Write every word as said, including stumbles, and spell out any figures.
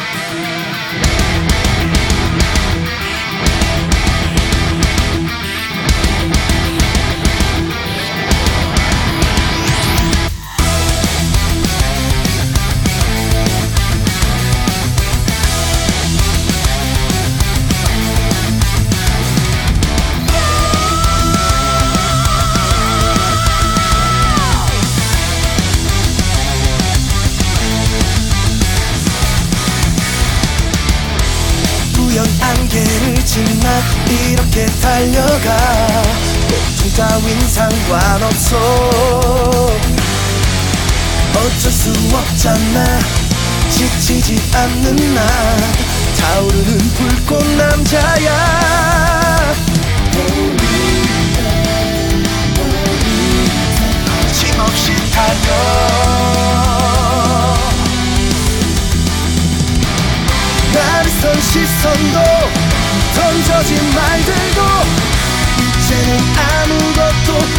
안개를 지나 이렇게 달려가 고통 따윈 상관없어. 어쩔 수 없잖아. 지치지 않는 나 타오르는 불꽃 남자야. 거침없이 달려 나를 선 시선도 던져진 말들도 이제는 아무것도